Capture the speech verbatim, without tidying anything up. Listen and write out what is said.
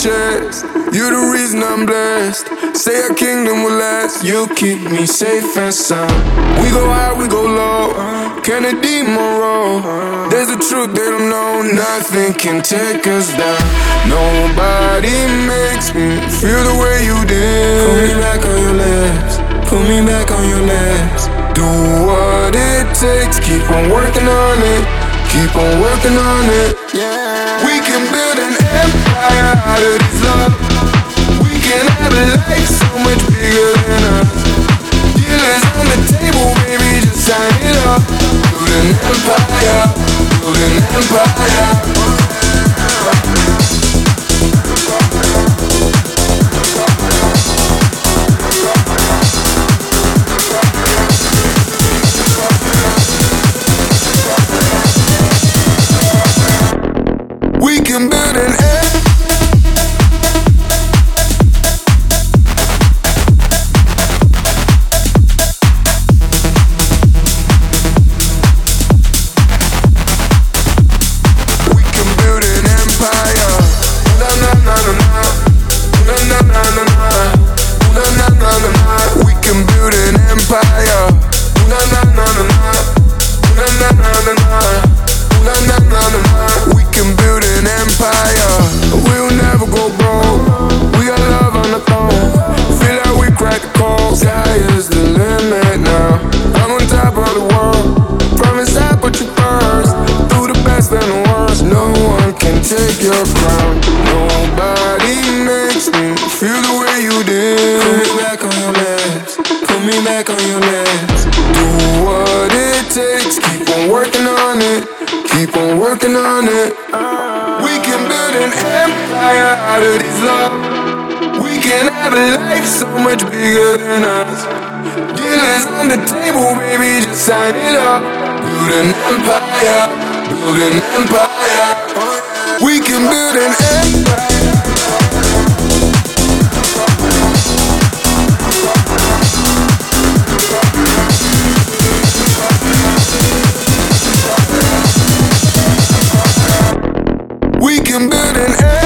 chest. You're the reason I'm blessed. Say our kingdom will last. You keep me safe and sound. We go high, we go low. Kennedy Monroe. There's a truth they don't know. Nothing can take us down. Nobody makes me feel the way you did. Put me back on your lips. Put me back on your lips. Do what it takes. Keep on working on it. Keep on working on it. Yeah. We can build an empire out of this love. We can have a life so much bigger than us. Dealers on the table, baby, just sign it up. Build an empire. Build an empire. We can build an empire. Take your crown. Nobody makes me feel the way you did. Put me back on your legs. Put me back on your legs. Do what it takes. Keep on working on it. Keep on working on it. We can build an empire out of this love. We can have a life so much bigger than us. Dealers on the table, baby, just sign it up. Build an empire. Build an empire. We can build an empire. We can build an empire.